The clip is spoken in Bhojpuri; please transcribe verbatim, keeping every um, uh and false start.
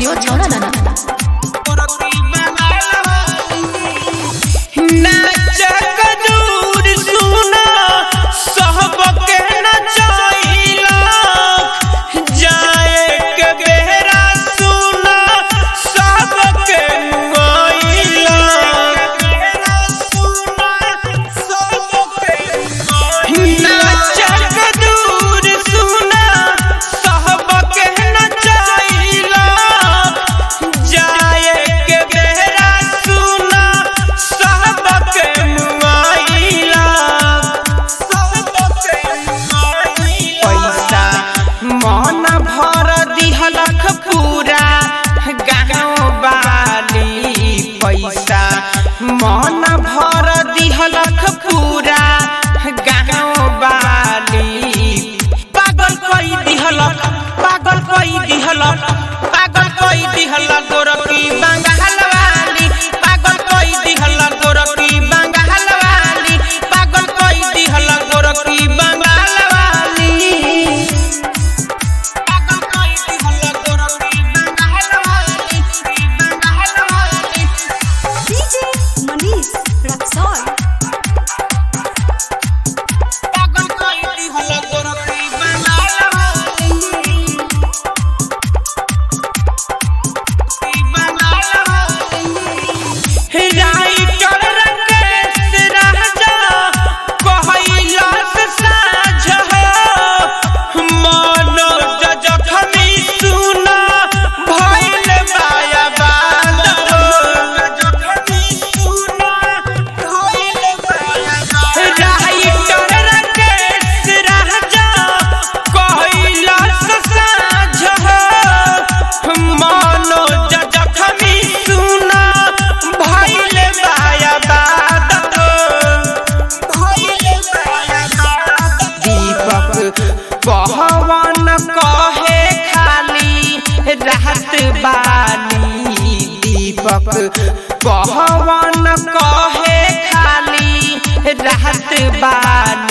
स्टूडियो छौड़ा मन भर दिहलक पूरा गाँव वाली पागल कोई दिहलक पागल कोई दिहलक पागल कोई दिहलक गोरकी बंगाल वाली पागल कोई दिहलक गोरकी बंगाल वाली पागल कोई दिहलक गोरकी बंगाल वाली पागल कोई दिहलक गोरकी बंगाल वाली बंगाल वाली डीजे मनीष रक्सौल पागल कोई दिहलक गोरकी बंगाल वाली बंगाल वाली राइटर रंगेश राजा कहैलस साझ हो मनोज जखमी सुना भइल माया बांध हो जखमी सुना भइल माया बांध राइटर रंगेश राजा कहैलस साझ हो मनोज जखमी सुना भइल माया बांध हो भइल माया बांध दीपक कहवन कहे खाली राहत बानी दीपक कहवन कहे खाली राहत बानी।